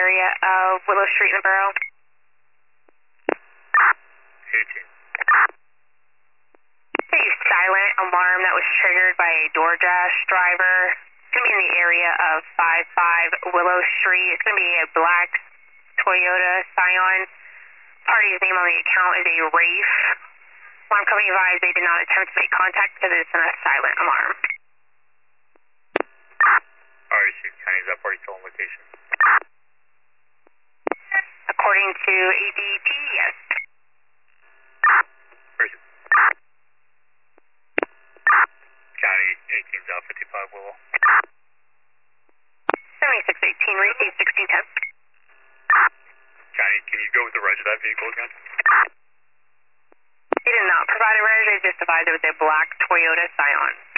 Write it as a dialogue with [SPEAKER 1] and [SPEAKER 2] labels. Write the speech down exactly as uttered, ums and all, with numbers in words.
[SPEAKER 1] area of Willow Street in the borough.
[SPEAKER 2] eighteen.
[SPEAKER 1] A silent alarm that was triggered by a DoorDash driver. It's going to be in the area of five five Willow Street. It's going to be a black Toyota Scion. Party's name on the account is a Rafe. Alarm company advised they did not attempt to make contact because it's in a silent alarm.
[SPEAKER 2] R E C, County, is that party still on location?
[SPEAKER 1] According to A D T, yes.
[SPEAKER 2] Where is it? County, eighteen South fifty-five Willow.
[SPEAKER 1] seventy-six eighteen, receive sixteen ten.
[SPEAKER 2] County, can you go with the reg of that vehicle again?
[SPEAKER 1] They did not provide a reg, they just advised it was a black Toyota Scion.